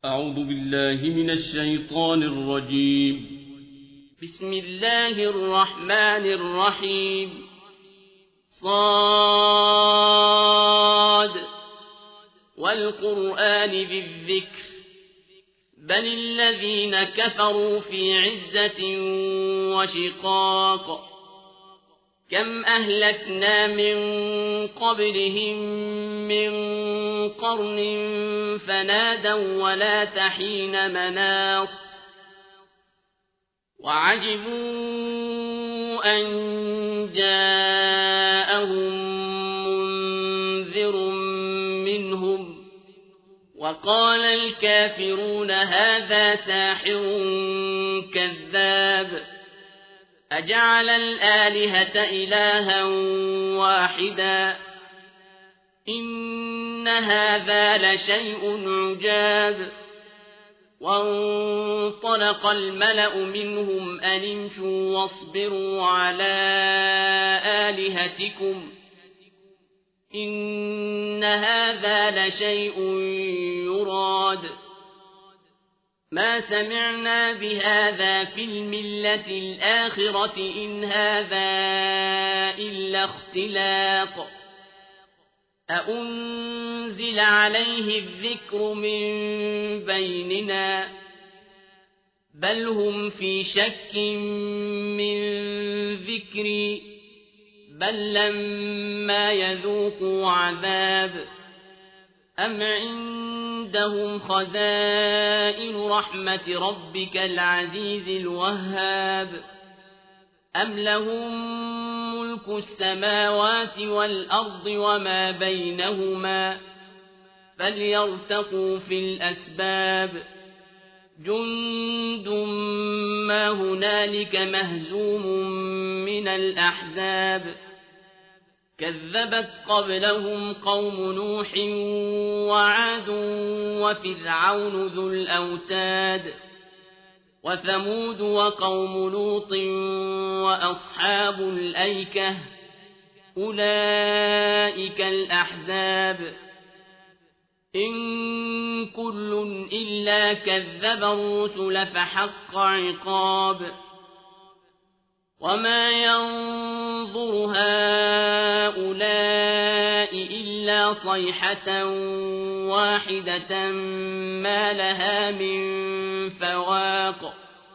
أعوذ بالله من الشيطان الرجيم. بسم الله الرحمن الرحيم. صاد والقرآن ذي الذكر بل الذين كفروا في عزة وشقاق كم أهلكنا من قبلهم من قرن فنادوا ولا تحين مناص وعجبوا أن جاءهم منذر منهم وقال الكافرون هذا ساحر كذاب أجعل الآلهة إلها واحدا إن هذا لشيء عجاب وانطلق الملأ منهم أن امشوا واصبروا على آلهتكم إن هذا لشيء يراد ما سمعنا بهذا في الملة الآخرة إن هذا إلا اختلاق أأنزل عليه الذكر من بيننا بل هم في شك من ذكري بل لما يذوقوا عذاب أم عندهم خزائن رحمة ربك العزيز الوهاب أم لهم ملك السماوات والأرض وما بينهما فليرتقوا في الأسباب جند ما هنالك مهزوم من الأحزاب كذبت قبلهم قوم نوح وعاد وفرعون ذو الأوتاد وثمود وقوم لوط وأصحاب الأيكة أولئك الأحزاب إن كل إلا كذب الرسل فحق عقاب وما ينظر هؤلاء إلا صيحة واحدة ما لها من فواق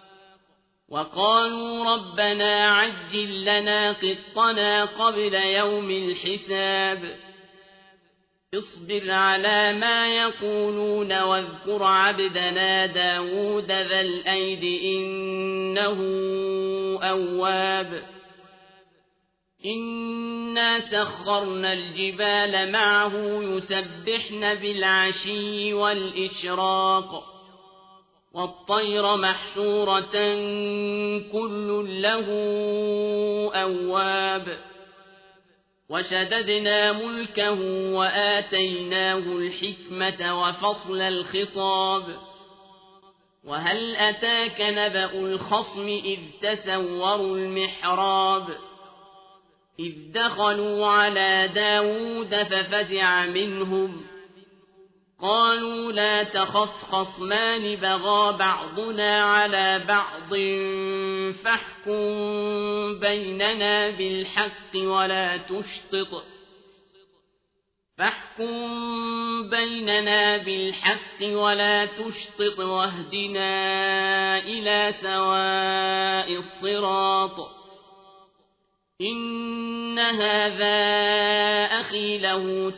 وقالوا ربنا عجل لنا قطنا قبل يوم الحساب اصبر على ما يقولون واذكر عبدنا داود ذا الأيد إنه أواب إنا سخرنا الجبال معه يسبحن بالعشي والإشراق والطير محشورة كل له أواب وشددنا ملكه وآتيناه الحكمة وفصل الخطاب وهل أتاك نبأ الخصم إذ تسوروا المحراب إذ دخلوا على داود ففزع منهم قالوا لا تخف خصمان بغى بعضنا على بعض فاحكم بيننا بالحق ولا تشطط واهدنا إلى سواء الصراط إن هذا أخي له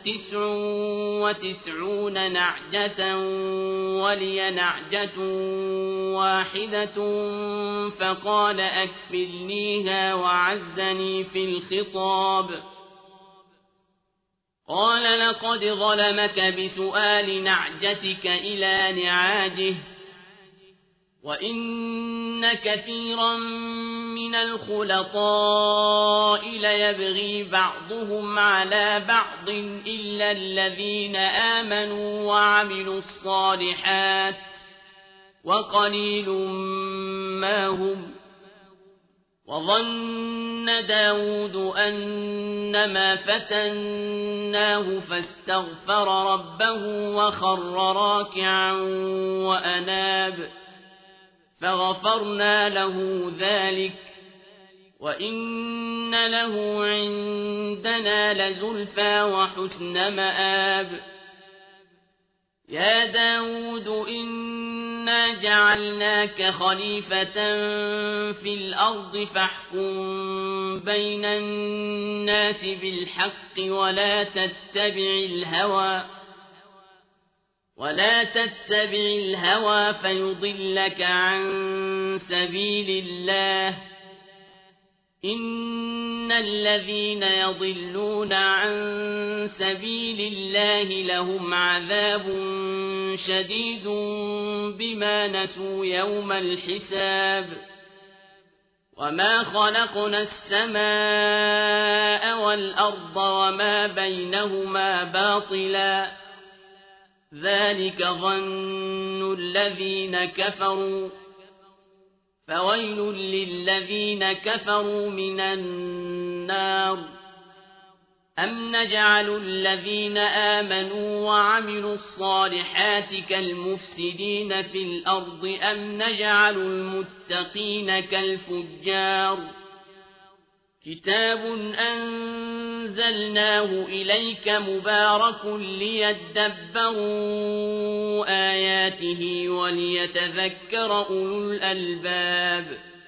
99 نعجة ولي نعجة واحدة فقال أكفلنيها وعزني في الخطاب قال لقد ظلمك بسؤال نعجتك إلى نعاجه وإن كثيرا من الخلطاء ليبغي بعضهم على بعض إلا الذين آمنوا وعملوا الصالحات وقليل ما هم وظن داود أنما فتناه فاستغفر ربه وخر راكعا وأناب فغفرنا له ذلك وإن له عندنا لزلفى وحسن مآب يا داود إنا جعلناك خليفة في الأرض فاحكم بين الناس بالحق ولا تتبع الهوى فيضلك عن سبيل الله إن الذين يضلون عن سبيل الله لهم عذاب شديد بما نسوا يوم الحساب وما خلقنا السماء والأرض وما بينهما باطلا ذلك ظن الذين كفروا فويل للذين كفروا من النار أم نجعل الذين آمنوا وعملوا الصالحات كالمفسدين في الأرض أم نجعل المتقين كالفجار كتاب أنزلناه إليك مبارك ليدبروا آياته وليتذكر أولو الألباب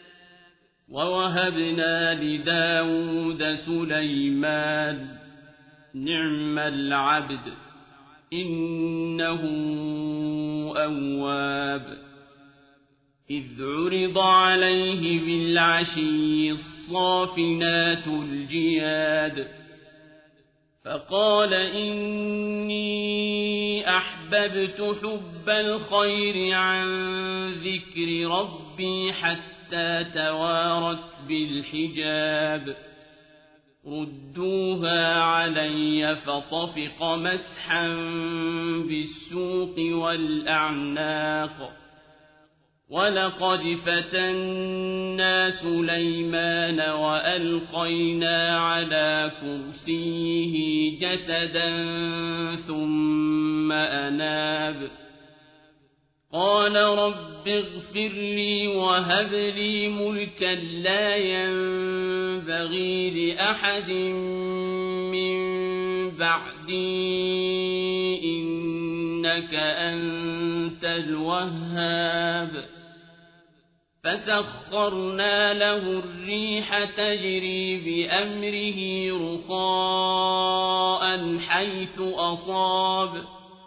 ووهبنا لداود سليمان نعم العبد إنه أواب إذ عرض عليه بالعشي الصافنات الجياد فقال إني أحببت حب الخير عن ذكر ربي حتى توارت بالحجاب ردوها علي فطفق مسحا بالسوق والأعناق ولقد فتنا سليمان وألقينا على كرسيه جسدا ثم أناب قال رب اغفر لي وهب لي ملكا لا ينبغي لأحد من بعدي إنك أنت الوهاب فسخرنا له الريح تجري بأمره رخاء حيث أصاب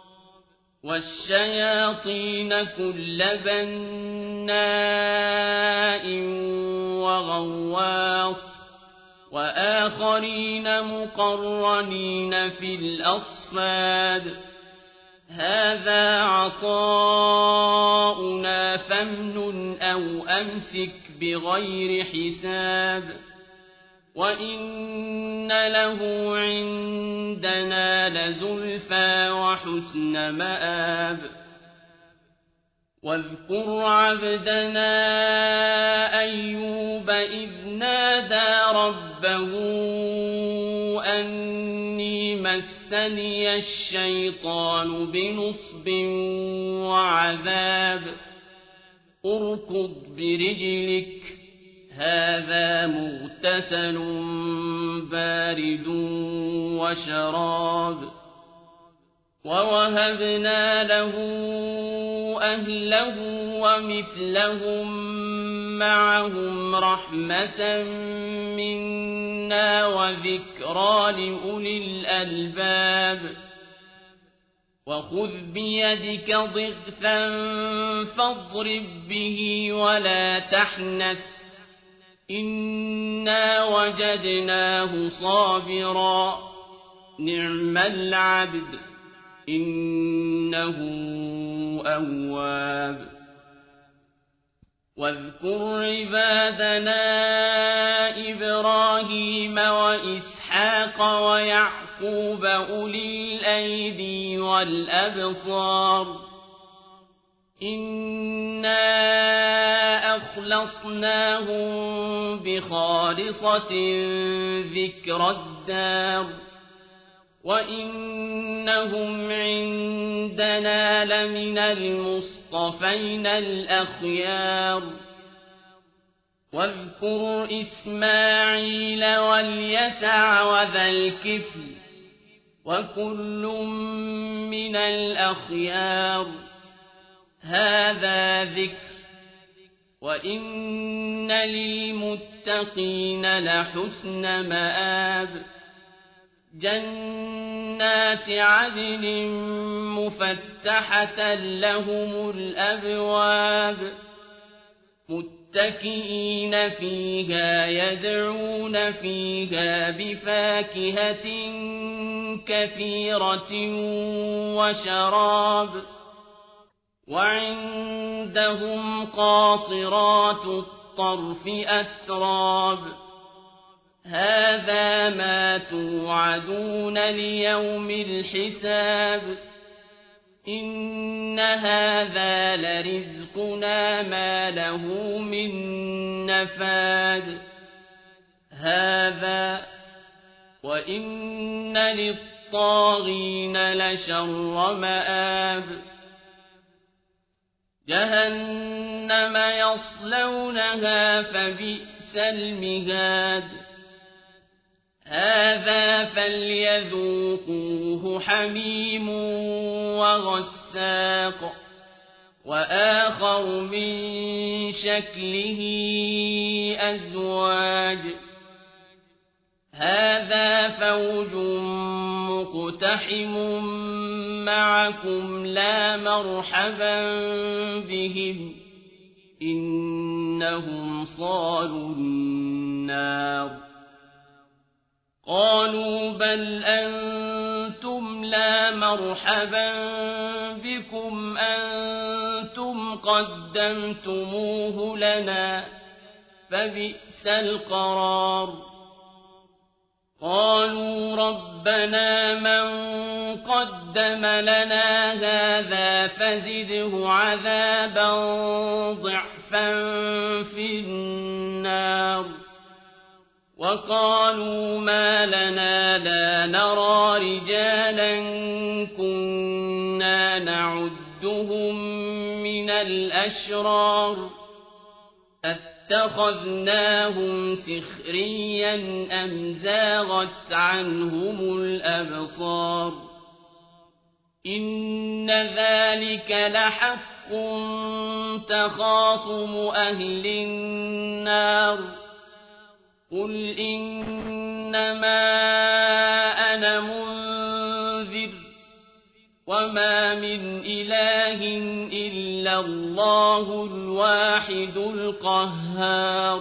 والشياطين كل بناء وغواص وآخرين مقرنين في الأصفاد هذا عطاؤنا فامنن أو أمسك بغير حساب وإن له عندنا لزلفى وحسن مآب واذكر عبدنا أيوب إذ نادى ربه أني مسني الشيطان بنصب وعذاب اركض برجلك هذا مغتسل بارد وشراب ووهبنا له أهله ومثلهم معهم رحمة منا وذكرى لأولي الألباب وخذ بيدك ضغثا فاضرب به ولا تحنث إنا وجدناه صابرا نعم العبد إنه أواب واذكر عبادنا إبراهيم وإسحاق ويعقوب أولي الأيدي والأبصار إنا أخلصناهم بخالصة ذكر الدار وإنهم عندنا لمن المصطفين الأخيار واذكر إسماعيل واليسع وذا الكفل وكل من الأخيار هذا ذكر وإن للمتقين لحسن مآب جنات عدن مفتحة لهم الأبواب متكئين فيها يدعون فيها بفاكهة كثيرة وشراب وعندهم قاصرات الطرف أتراب هذا ما توعدون ليوم الحساب إن هذا لرزقنا ما له من نفاد هذا وإن للطاغين لشر مآب جهنم يصلونها فبئس المهاد هذا فليذوقوه حميم وغساق وآخر من شكله أزواج هذا فوج مقتحم معكم لا مرحبا بهم إنهم صالوا النار قالوا بل أنتم لا مرحبا بكم أنتم قدمتموه لنا فبئس القرار قالوا ربنا من قدم لنا هذا فزده عذابا ضعفا في النار وقالوا ما لنا لا نرى رجالا كنا نعدهم من الأشرار اتخذناهم سخريا أم زاغت عنهم الأبصار إن ذلك لحق تخاصم أهل النار قل إنما أنا منذر وما من إله إلا الله الواحد القهار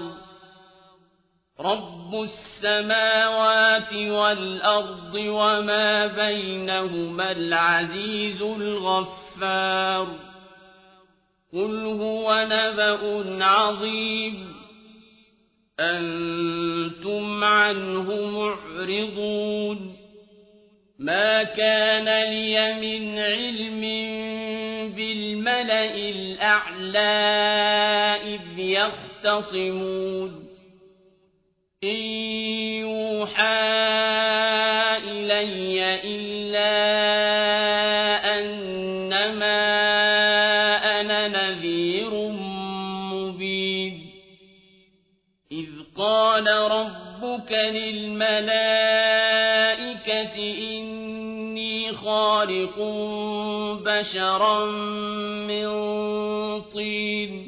رب السماوات والأرض وما بينهما العزيز الغفار قل هو نبأ عظيم أنتم عنه معرضون ما كان لي من علم بالملأ الأعلى إذ يختصمون إن يوحى إلي إلا أنما أنا نذير مبين إذ قال ربك للملائكة إني خالق بشرا من طين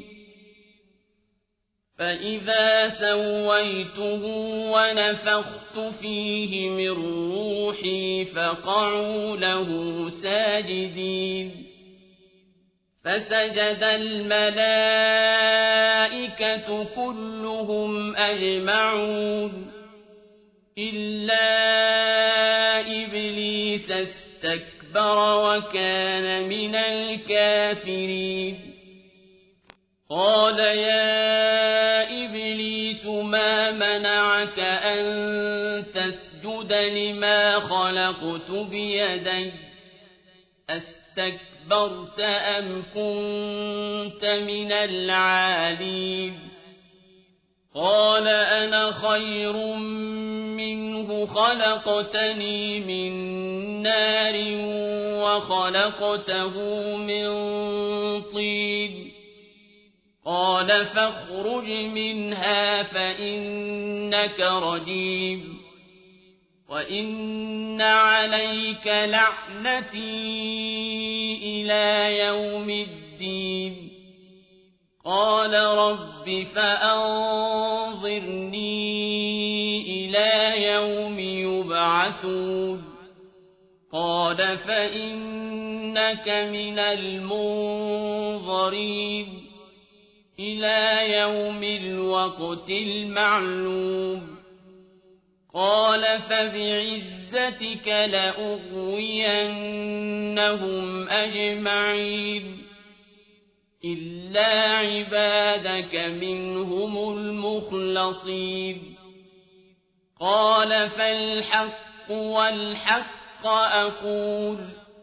فإذا سويته ونفخت فيه من روحي فقعوا له ساجدين فسجد الملائكة كلهم أجمعون إلا إبليس استكبر وكان من الكافرين قال يا إبليس ما منعك أن تسجد لما خلقت بيدي أستكبرت اسْتَكْبَرْتَ أَمْ كُنتَ مِنَ الْعَالِينَ قَالَ أَنَا خَيْرٌ مِّنْهُ خَلَقْتَنِي مِن نَّارٍ وَخَلَقْتَهُ مِن طِينٍ قَالَ فَاخْرُجْ مِنْهَا فَإِنَّكَ رَجِيمٌ وَإِنَّ عَلَيْكَ لَعْنَتِي إِلَىٰ يَوْمِ الدِّينِ قَالَ رَبِّ فَأَنظِرْنِي إِلَىٰ يَوْمِ يُبْعَثُونَ قَالَ فَإِنَّكَ مِنَ الْمُنظَرِينَ إِلَىٰ يَوْمِ الْوَقْتِ الْمَعْلُومِ قَالَ فَبِعِزَّتِكَ لَأُغْوِيَنَّهُمْ أَجْمَعِينَ إِلَّا عِبَادَكَ مِنْهُمُ الْمُخْلَصِينَ قَالَ فَالْحَقُّ وَالْحَقَّ أَقُولُ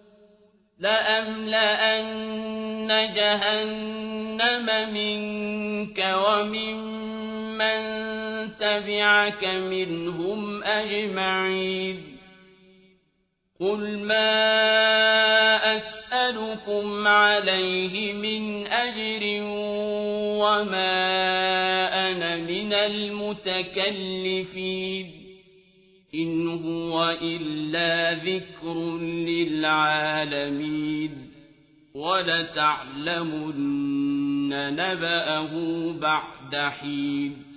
لَأَمْلَأَنَّ جَهَنَّمَ مِنكَ وَمِمَّن تَبِعَكَ مِنْهُمْ أَجْمَعِينَ قُلْ مَا أَسْأَلُكُمْ عَلَيْهِ مِنْ أَجْرٍ وَمَا أَنَا مِنَ الْمُتَكَلِّفِينَ إِنْ هُوَ إِلَّا ذِكْرٌ لِّلْعَالَمِينَ وَلَتَعْلَمُنَّ نَبَأَهُ بَعْدَ حِينٍ